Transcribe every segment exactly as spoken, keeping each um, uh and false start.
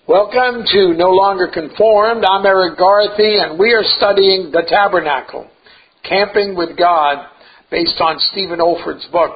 Welcome to No Longer Conformed. I'm Eric Garthy, and we are studying the Tabernacle, Camping with God, based on Stephen Olford's book.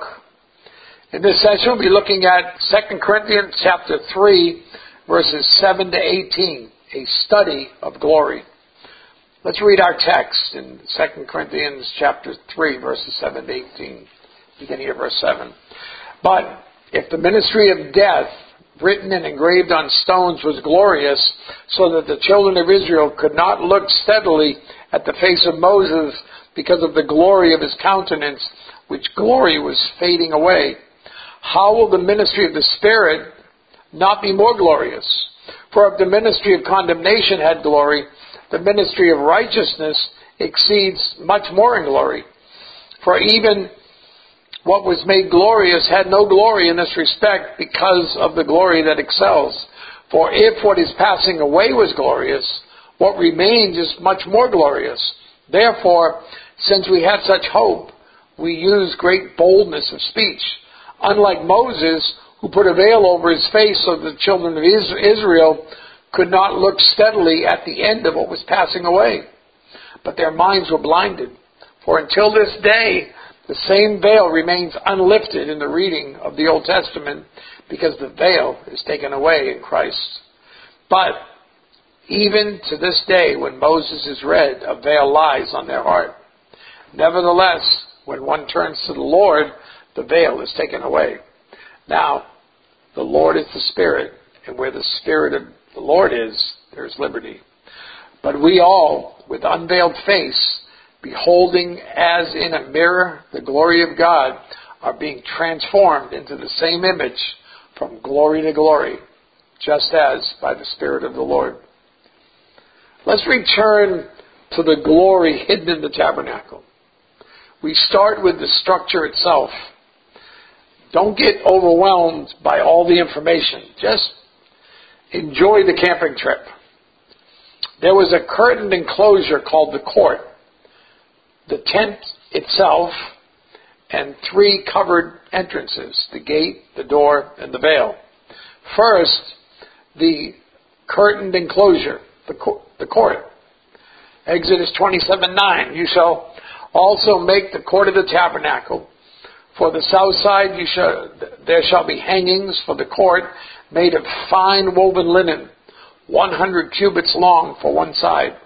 In this session, we'll be looking at Second Corinthians chapter three, verses seven to eighteen, a study of glory. Let's read our text in Second Corinthians chapter three, verses seven to eighteen, beginning of verse seven. But if the ministry of death, written and engraved on stones, was glorious, so that the children of Israel could not look steadily at the face of Moses because of the glory of his countenance, which glory was fading away, how will the ministry of the Spirit not be more glorious? For if the ministry of condemnation had glory, the ministry of righteousness exceeds much more in glory. For even what was made glorious had no glory in this respect because of the glory that excels. For if what is passing away was glorious, what remains is much more glorious. Therefore, since we have such hope, we use great boldness of speech. Unlike Moses, who put a veil over his face so the children of Israel could not look steadily at the end of what was passing away. But their minds were blinded. For until this day, the same veil remains unlifted in the reading of the Old Testament, because the veil is taken away in Christ. But even to this day, when Moses is read, a veil lies on their heart. Nevertheless, when one turns to the Lord, the veil is taken away. Now, the Lord is the Spirit, and where the Spirit of the Lord is, there is liberty. But we all, with unveiled face, beholding as in a mirror the glory of God, are being transformed into the same image from glory to glory, just as by the Spirit of the Lord. Let's return to the glory hidden in the tabernacle. We start with the structure itself. Don't get overwhelmed by all the information. Just enjoy the camping trip. There was a curtained enclosure called the court, the tent itself, and three covered entrances: the gate, the door, and the veil. First, the curtained enclosure, the, co- the court. Exodus twenty-seven nine, you shall also make the court of the tabernacle. For the south side you shall, there shall be hangings for the court made of fine woven linen, one hundred cubits long for one side.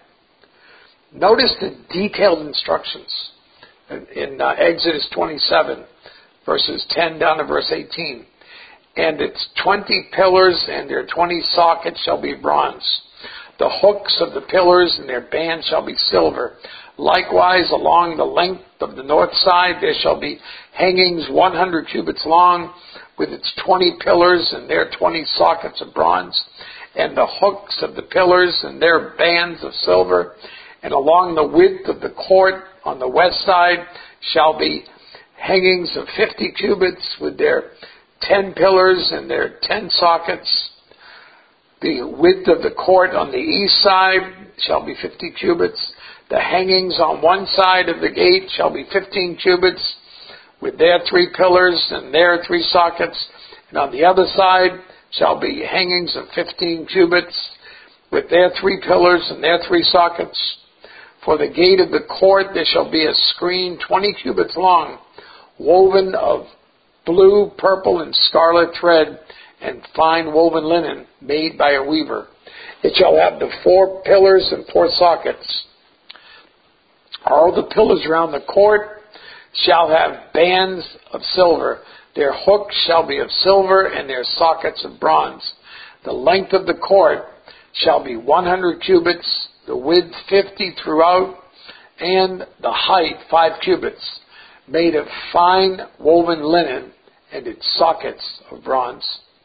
Notice the detailed instructions in, in uh, Exodus twenty-seven, verses ten down to verse eighteen. And its twenty pillars and their twenty sockets shall be bronze. The hooks of the pillars and their bands shall be silver. Likewise, along the length of the north side there shall be hangings one hundred cubits long, with its twenty pillars and their twenty sockets of bronze, and the hooks of the pillars and their bands of silver. And along the width of the court on the west side shall be hangings of fifty cubits, with their ten pillars and their ten sockets. The width of the court on the east side shall be fifty cubits. The hangings on one side of the gate shall be fifteen cubits, with their three pillars and their three sockets. And on the other side shall be hangings of fifteen cubits, with their three pillars and their three sockets. For the gate of the court there shall be a screen twenty cubits long, woven of blue, purple, and scarlet thread, and fine woven linen, made by a weaver. It shall have the four pillars and four sockets. All the pillars around the court shall have bands of silver. Their hooks shall be of silver, and their sockets of bronze. The length of the court shall be one hundred cubits, the width fifty throughout, and the height five cubits, made of fine woven linen, and its sockets of bronze.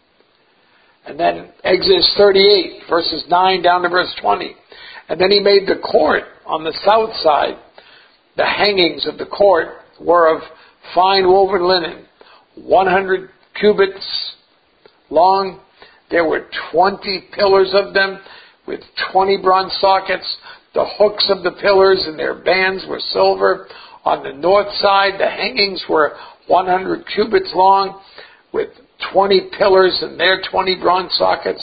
And then Exodus thirty-eight, verses nine down to verse twenty. And then he made the court on the south side. The hangings of the court were of fine woven linen, one hundred cubits long. There were twenty pillars of them, with twenty bronze sockets. The hooks of the pillars and their bands were silver. On the north side, the hangings were one hundred cubits long, with twenty pillars and their twenty bronze sockets.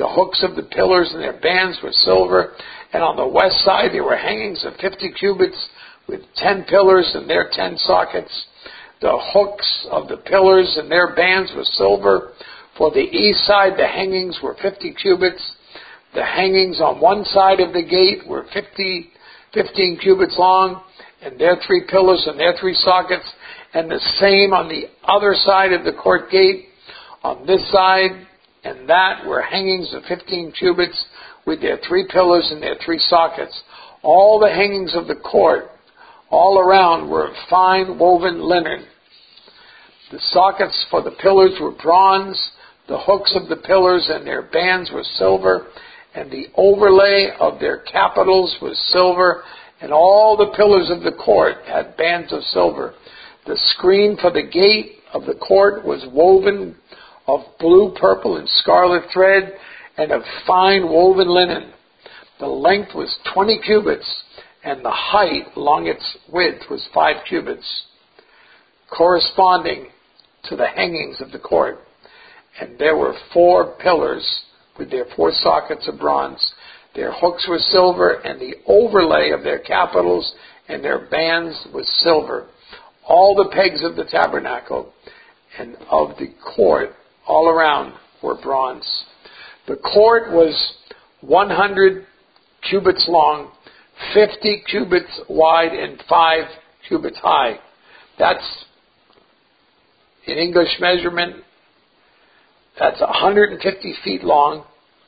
The hooks of the pillars and their bands were silver, and on the west side there were hangings of fifty cubits with ten pillars and their ten sockets. The hooks of the pillars and their bands were silver. For the east side the hangings were fifty cubits. The hangings on one side of the gate were fifty, fifteen cubits long, and their three pillars and their three sockets, and the same on the other side of the court gate. On this side and that were hangings of fifteen cubits with their three pillars and their three sockets. All the hangings of the court all around were of fine woven linen. The sockets for the pillars were bronze. The hooks of the pillars and their bands were silver, and the overlay of their capitals was silver, and all the pillars of the court had bands of silver. The screen for the gate of the court was woven of blue, purple, and scarlet thread, and of fine woven linen. The length was twenty cubits, and the height along its width was five cubits, corresponding to the hangings of the court. And there were four pillars with their four sockets of bronze. Their hooks were silver, and the overlay of their capitals and their bands was silver. All the pegs of the tabernacle and of the court all around were bronze. The court was one hundred cubits long, fifty cubits wide, and five cubits high. That's, in English measurement, that's one hundred fifty feet long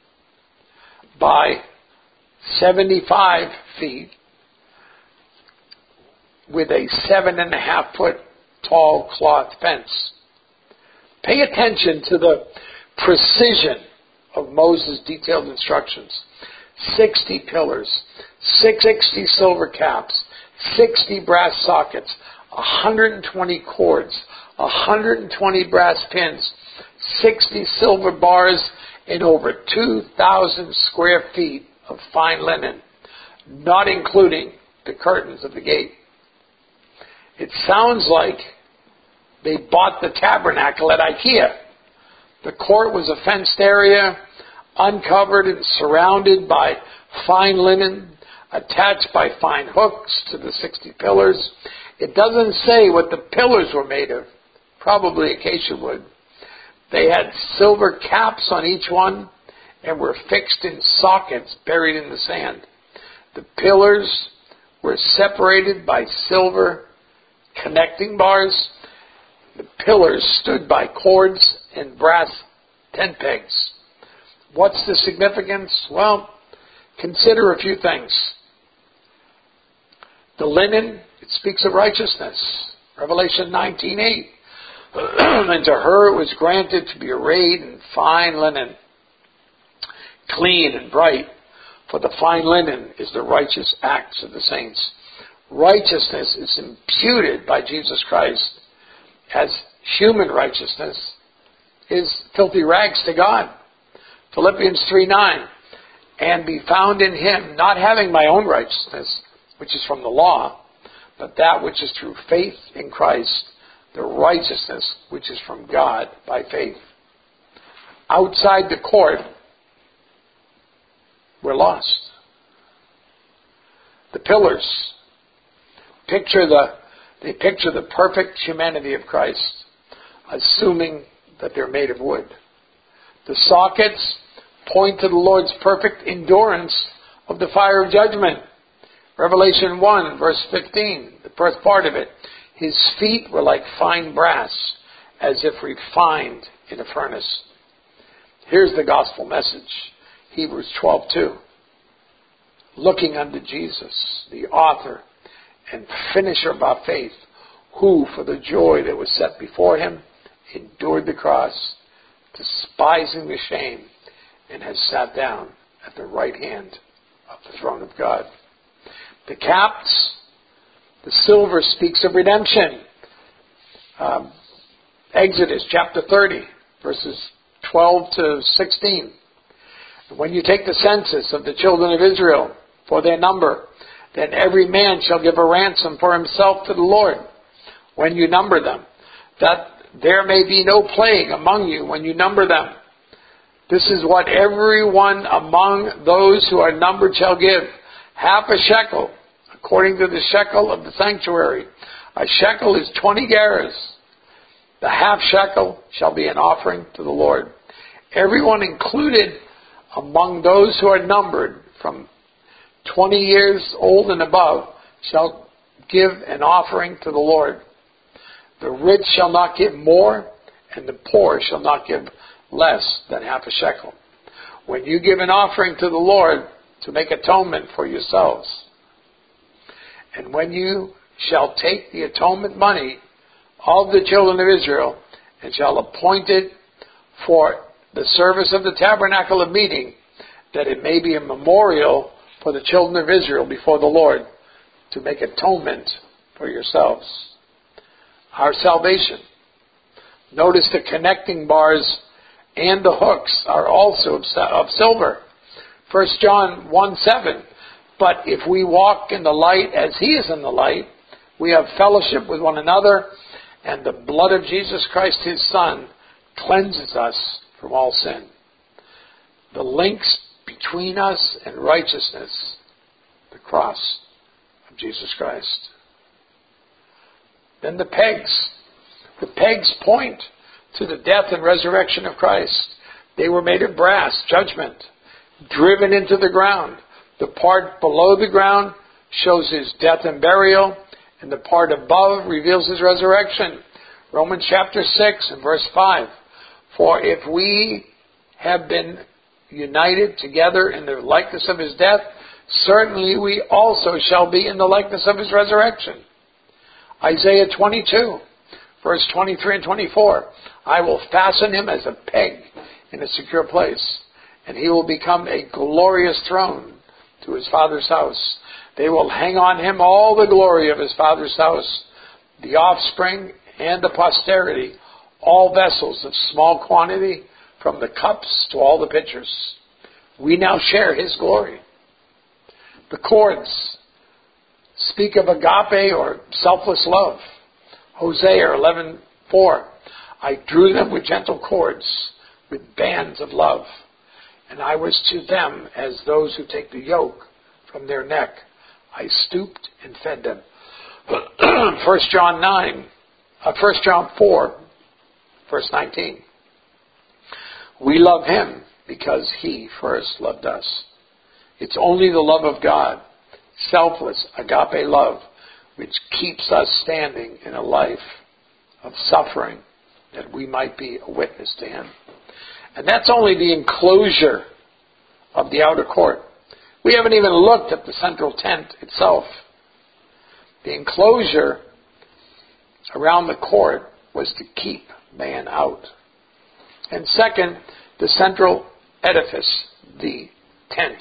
by seventy-five feet, with a seven and a half foot tall cloth fence. Pay attention to the precision of Moses' detailed instructions. Sixty pillars, sixty silver caps, sixty brass sockets, one hundred twenty cords, one hundred twenty brass pins, sixty silver bars, and over two thousand square feet of fine linen, not including the curtains of the gate. It sounds like they bought the tabernacle at IKEA. The court was a fenced area, uncovered and surrounded by fine linen, attached by fine hooks to the sixty pillars. It doesn't say what the pillars were made of, probably acacia wood. They had silver caps on each one and were fixed in sockets buried in the sand. The pillars were separated by silver connecting bars. The pillars stood by cords and brass tent pegs. What's the significance? Well, consider a few things. The linen, it speaks of righteousness. Revelation nineteen eight. And to her it was granted to be arrayed in fine linen, clean and bright, for the fine linen is the righteous acts of the saints. Righteousness is imputed by Jesus Christ, as human righteousness is filthy rags to God. Philippians three nine, and be found in him, not having my own righteousness, which is from the law, but that which is through faith in Christ, the righteousness which is from God by faith. Outside the court, we're lost. The pillars picture the they picture the perfect humanity of Christ, assuming that they're made of wood. The sockets point to the Lord's perfect endurance of the fire of judgment. Revelation one, verse fifteen, the first part of it. His feet were like fine brass, as if refined in a furnace. Here's the gospel message. Hebrews twelve two. Looking unto Jesus, the author and finisher of our faith, who for the joy that was set before him endured the cross, despising the shame, and has sat down at the right hand of the throne of God. The caps, the silver speaks of redemption. Um, Exodus chapter thirty, verses twelve to sixteen. When you take the census of the children of Israel for their number, then every man shall give a ransom for himself to the Lord when you number them, that there may be no plague among you when you number them. This is what everyone among those who are numbered shall give, half a shekel, according to the shekel of the sanctuary. A shekel is twenty gerahs. The half shekel shall be an offering to the Lord. Everyone included among those who are numbered from twenty years old and above shall give an offering to the Lord. The rich shall not give more, and the poor shall not give less than half a shekel. When you give an offering to the Lord to make atonement for yourselves, and when you shall take the atonement money of the children of Israel, and shall appoint it for the service of the tabernacle of meeting, that it may be a memorial for the children of Israel before the Lord, to make atonement for yourselves. Our salvation. Notice the connecting bars and the hooks are also of silver. First John one seven. But if we walk in the light as he is in the light, we have fellowship with one another, and the blood of Jesus Christ his Son cleanses us from all sin. The links between us and righteousness, the cross of Jesus Christ. Then the pegs. The pegs point to the death and resurrection of Christ. They were made of brass, judgment, driven into the ground. The part below the ground shows his death and burial, and the part above reveals his resurrection. Romans chapter six and verse five. For if we have been united together in the likeness of his death, certainly we also shall be in the likeness of his resurrection. Isaiah twenty-two, verse twenty-three and twenty-four. I will fasten him as a peg in a secure place, and he will become a glorious throne to his father's house. They will hang on him all the glory of his father's house, the offspring and the posterity, all vessels of small quantity, from the cups to all the pitchers. We now share his glory. The cords speak of agape or selfless love. Hosea eleven four. I drew them with gentle cords, with bands of love, and I was to them as those who take the yoke from their neck. I stooped and fed them. First John nine, uh, First John four, verse nineteen. We love him because he first loved us. It's only the love of God, selfless agape love, which keeps us standing in a life of suffering, that we might be a witness to him. And that's only the enclosure of the outer court. We haven't even looked at the central tent itself. The enclosure around the court was to keep man out. And second, the central edifice, the tent.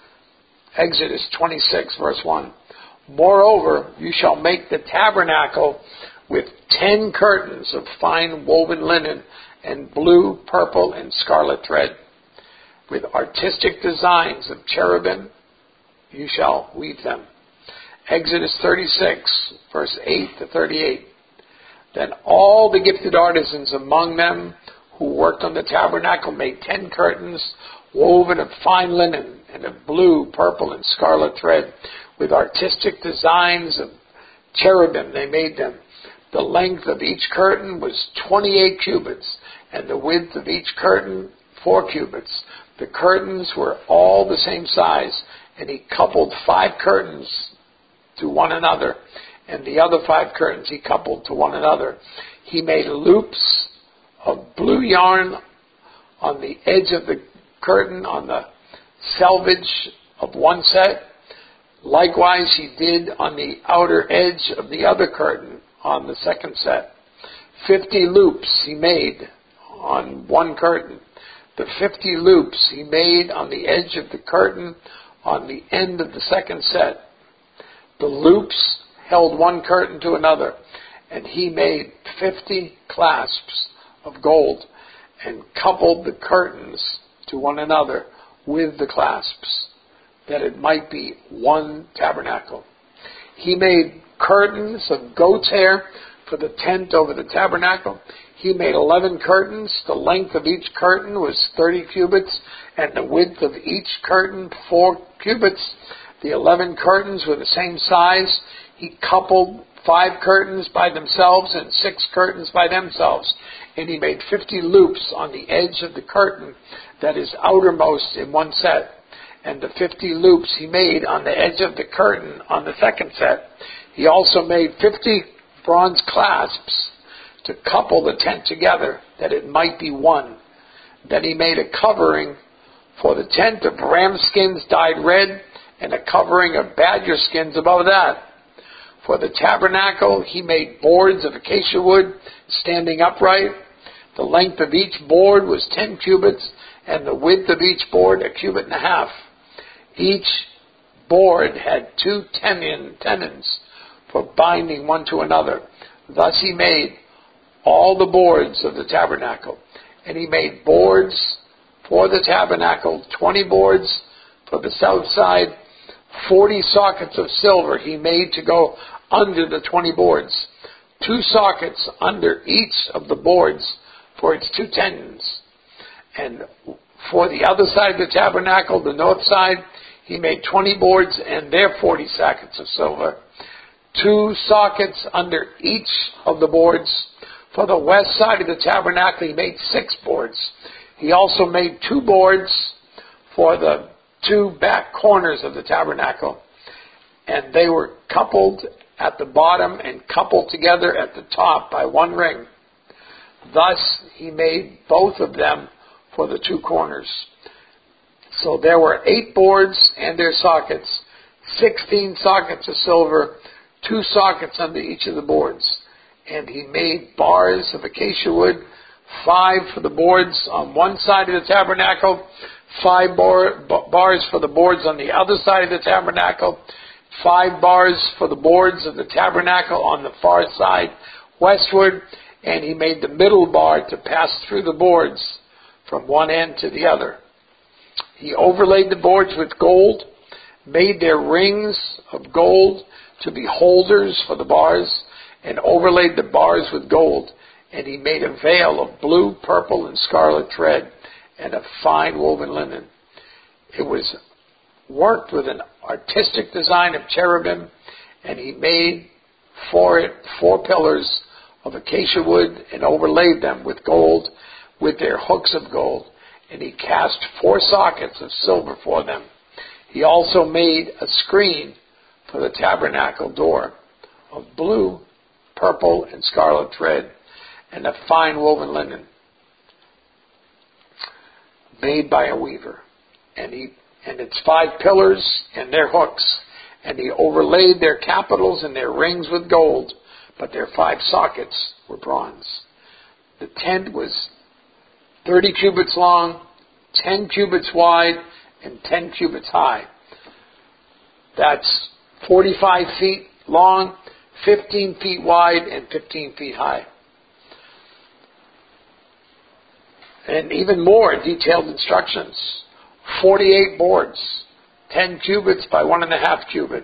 Exodus twenty-six, verse one. Moreover, you shall make the tabernacle with ten curtains of fine woven linen and blue, purple, and scarlet thread. With artistic designs of cherubim, you shall weave them. Exodus thirty-six, verse eight to thirty-eight. Then all the gifted artisans among them who worked on the tabernacle made ten curtains woven of fine linen and of blue, purple, and scarlet thread. With artistic designs of cherubim they made them. The length of each curtain was twenty-eight cubits, and the width of each curtain four cubits. The curtains were all the same size, and he coupled five curtains to one another, and the other five curtains he coupled to one another. He made loops of blue yarn on the edge of the curtain on the selvage of one set. Likewise he did on the outer edge of the other curtain on the second set. Fifty loops he made on one curtain. The fifty loops he made on the edge of the curtain on the end of the second set. The loops held one curtain to another, and he made fifty clasps of gold and coupled the curtains to one another with the clasps, that it might be one tabernacle. He made curtains of goat's hair for the tent over the tabernacle. he made eleven curtains. The length of each curtain was thirty cubits, and the width of each curtain four cubits. The eleven curtains were the same size. He coupled five curtains by themselves and six curtains by themselves. And he made fifty loops on the edge of the curtain that is outermost in one set. And the fifty loops he made on the edge of the curtain on the second set. He also made fifty bronze clasps to couple the tent together, that it might be one. Then he made a covering for the tent of ram skins dyed red, and a covering of badger skins above that. For the tabernacle he made boards of acacia wood, standing upright. The length of each board was ten cubits, and the width of each board a cubit and a half. Each board had two tenon, tenons for binding one to another. Thus he made all the boards of the tabernacle. And he made boards for the tabernacle, twenty boards for the south side, forty sockets of silver he made to go under the twenty boards, two sockets under each of the boards for its two tenons. And for the other side of the tabernacle, the north side, he made twenty boards and their forty sockets of silver, two sockets under each of the boards. For the west side of the tabernacle, he made six boards. He also made two boards for the two back corners of the tabernacle, and they were coupled at the bottom and coupled together at the top by one ring. Thus he made both of them for the two corners. So there were eight boards and their sockets, sixteen sockets of silver, two sockets under each of the boards. And he made bars of acacia wood, five for the boards on one side of the tabernacle, five bar, bars for the boards on the other side of the tabernacle, five bars for the boards of the tabernacle on the far side westward, and he made the middle bar to pass through the boards from one end to the other. He overlaid the boards with gold, made their rings of gold to be holders for the bars, and overlaid the bars with gold. And he made a veil of blue, purple, and scarlet thread, and of fine woven linen. It was worked with an artistic design of cherubim, and he made for it four pillars of acacia wood, and overlaid them with gold, with their hooks of gold. And he cast four sockets of silver for them. He also made a screen for the tabernacle door of blue, purple, and scarlet thread, and of fine woven linen, made by a weaver. And he and its five pillars and their hooks, and he overlaid their capitals and their rings with gold, but their five sockets were bronze. The tent was thirty cubits long, ten cubits wide, and ten cubits high. That's forty-five feet long, fifteen feet wide, and fifteen feet high. And even more detailed instructions. forty-eight boards, ten cubits by one and a half cubit,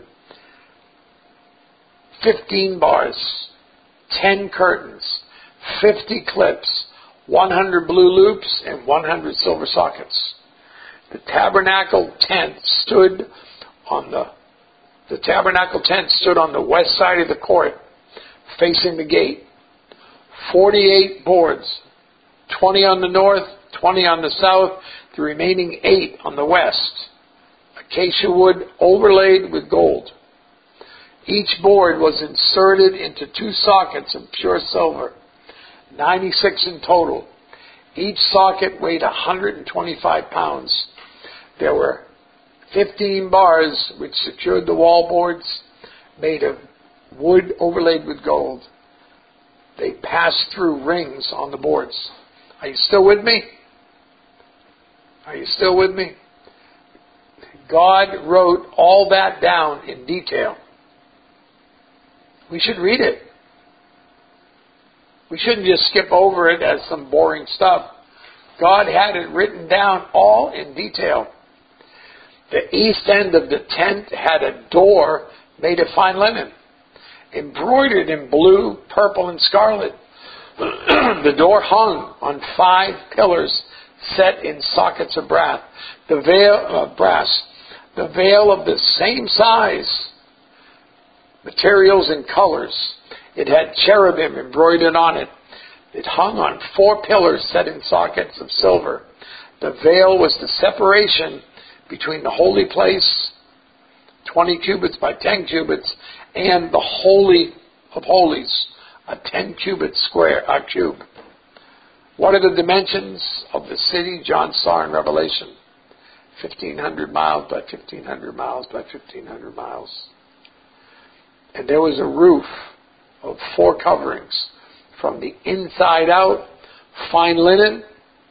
fifteen bars, ten curtains, fifty clips, one hundred blue loops, and one hundred silver sockets. The tabernacle tent stood on the the tabernacle tent stood on the west side of the court, facing the gate. Forty-eight boards, twenty on the north, twenty on the south, the remaining eight on the west. Acacia wood overlaid with gold. Each board was inserted into two sockets of pure silver, ninety-six in total. Each socket weighed one hundred twenty-five pounds. There were fifteen bars which secured the wall boards, made of wood overlaid with gold. They passed through rings on the boards. Are you still with me? Are you still with me? God wrote all that down in detail. We should read it. We shouldn't just skip over it as some boring stuff. God had it written down all in detail. The east end of the tent had a door made of fine linen, embroidered in blue, purple, and scarlet. The door hung on five pillars set in sockets of brass. The veil of brass, the veil of the same size, materials and colors. It had cherubim embroidered on it. It hung on four pillars set in sockets of silver. The veil was the separation between the holy place, twenty cubits by ten cubits, and the Holy of Holies, a ten cubit square, a cube. What are the dimensions of the city John saw in Revelation? fifteen hundred miles by fifteen hundred miles by fifteen hundred miles. And there was a roof of four coverings from the inside out: fine linen,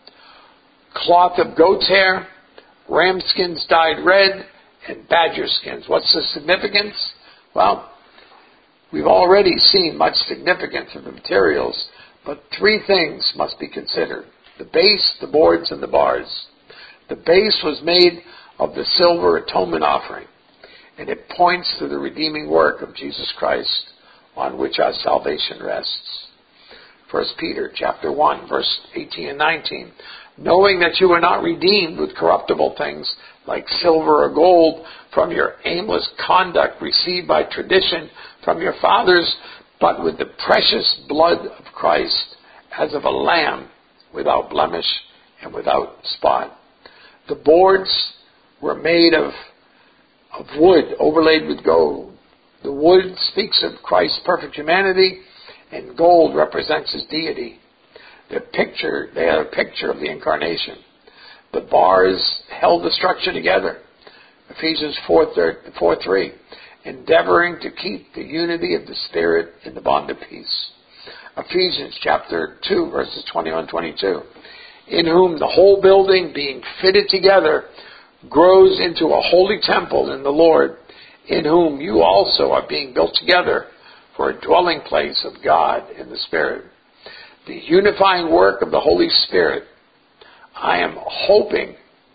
cloth of goat's hair, ram skins dyed red, and badger skins. What's the significance? Well, we've already seen much significance of the materials, but three things must be considered: the base, the boards, and the bars. The base was made of the silver atonement offering, and it points to the redeeming work of Jesus Christ, on which our salvation rests. First Peter chapter one, verse eighteen and nineteen. Knowing that you are not redeemed with corruptible things like silver or gold from your aimless conduct received by tradition from your fathers, but with the precious blood of Christ, as of a lamb without blemish and without spot. The boards were made of, of wood overlaid with gold. The wood speaks of Christ's perfect humanity, and gold represents his deity. The picture, they are a picture of the incarnation. The bars held the structure together. Ephesians four three, endeavoring to keep the unity of the Spirit in the bond of peace. Ephesians chapter two, verses twenty-one and twenty-two. In whom the whole building, being fitted together, grows into a holy temple in the Lord, in whom you also are being built together for a dwelling place of God in the Spirit. The unifying work of the Holy Spirit. I am hoping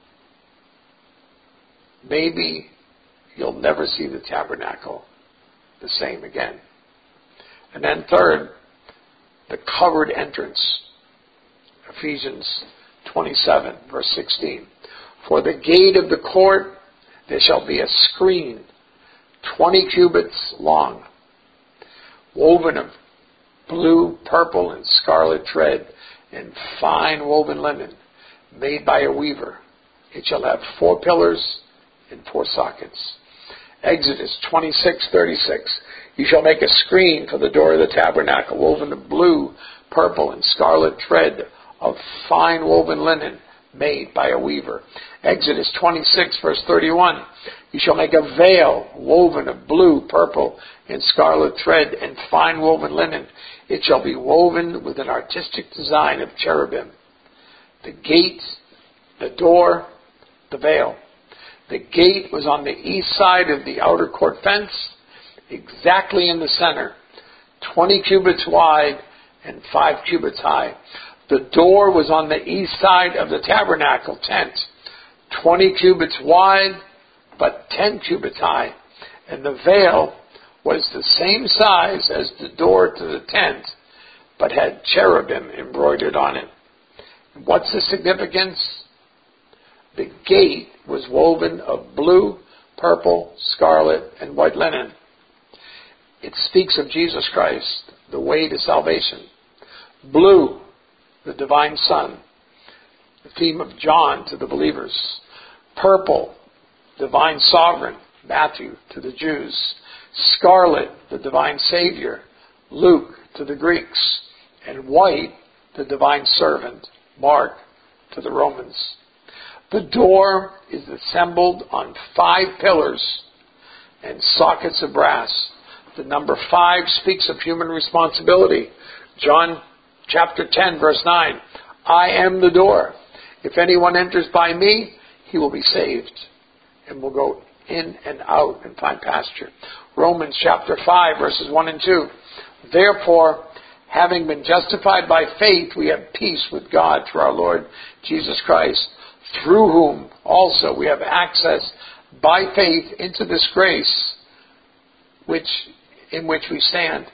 maybe you'll never see the tabernacle the same again. And then third, the covered entrance. Ephesians twenty-seven, verse sixteen. For the gate of the court there shall be a screen twenty cubits long, woven of blue, purple, and scarlet thread, and fine woven linen, made by a weaver. It shall have four pillars and four sockets. Exodus twenty-six thirty-six. You shall make a screen for the door of the tabernacle, woven of blue, purple, and scarlet thread, of fine woven linen, made by a weaver. Exodus twenty-six, verse thirty-one. You shall make a veil woven of blue, purple, and scarlet thread, and fine woven linen. It shall be woven with an artistic design of cherubim. The gate, the door, the veil. The gate was on the east side of the outer court fence, exactly in the center, twenty cubits wide and five cubits high. The door was on the east side of the tabernacle tent, twenty cubits wide, but ten cubits high. And the veil was the same size as the door to the tent, but had cherubim embroidered on it. What's the significance? The gate was woven of blue, purple, scarlet, and white linen. It speaks of Jesus Christ, the way to salvation. Blue, the divine Son, the theme of John to the believers. Purple, divine sovereign, Matthew to the Jews. Scarlet, the divine Savior, Luke to the Greeks. And white, the divine servant, Mark to the Romans. The door is assembled on five pillars and sockets of brass. The number five speaks of human responsibility. John chapter ten, verse nine. I am the door. If anyone enters by me, he will be saved and will go in and out and find pasture. Romans chapter five, verses one and two. Therefore, having been justified by faith, we have peace with God through our Lord Jesus Christ, through whom also we have access by faith into this grace which in which we stand,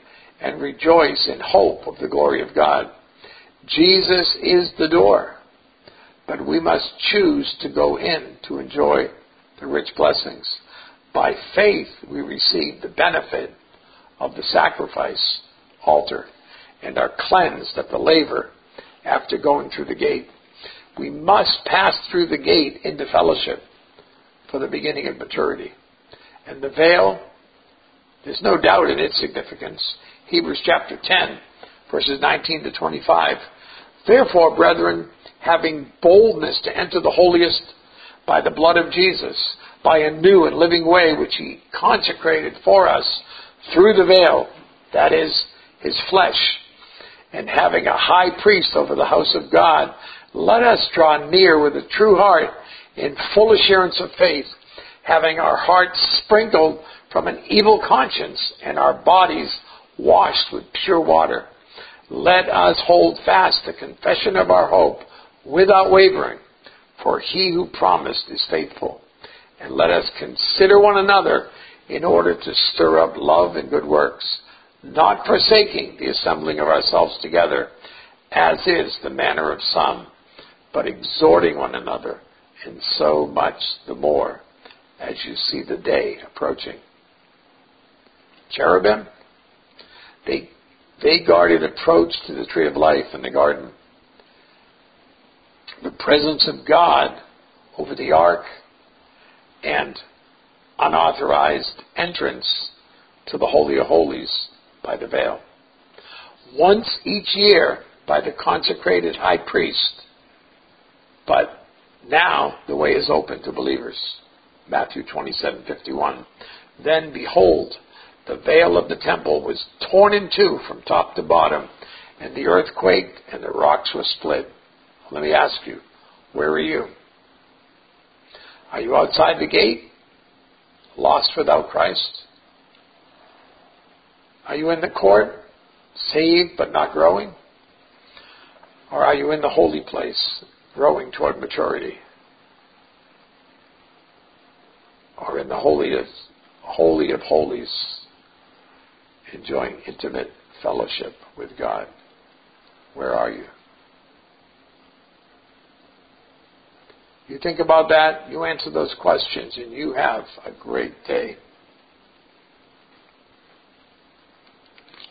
and rejoice in hope of the glory of God. Jesus is the door, but we must choose to go in to enjoy the rich blessings. By faith, we receive the benefit of the sacrifice altar and are cleansed of the laver after going through the gate. We must pass through the gate into fellowship for the beginning of maturity. And the veil, there's no doubt in its significance. Hebrews chapter ten, verses nineteen to twenty-five. Therefore, brethren, having boldness to enter the holiest by the blood of Jesus, by a new and living way which he consecrated for us through the veil, that is, his flesh, and having a high priest over the house of God, let us draw near with a true heart in full assurance of faith, having our hearts sprinkled from an evil conscience and our bodies washed with pure water. Let us hold fast the confession of our hope without wavering, for he who promised is faithful. And let us consider one another in order to stir up love and good works, not forsaking the assembling of ourselves together, as is the manner of some, but exhorting one another, and so much the more as you see the day approaching. Cherubim, they, they guarded approach to the tree of life in the garden. The presence of God over the ark and unauthorized entrance to the Holy of Holies by the veil. Once each year by the consecrated high priest, but now the way is open to believers. Matthew twenty-seven fifty-one. Then behold, the veil of the temple was torn in two from top to bottom, and the earth quaked and the rocks were split. Let me ask you, where are you? Are you outside the gate, lost without Christ? Are you in the court, saved but not growing? Or are you in the holy place, growing toward maturity? Or in the holy of, holy of holies, enjoying intimate fellowship with God? Where are you? You think about that, you answer those questions, and you have a great day.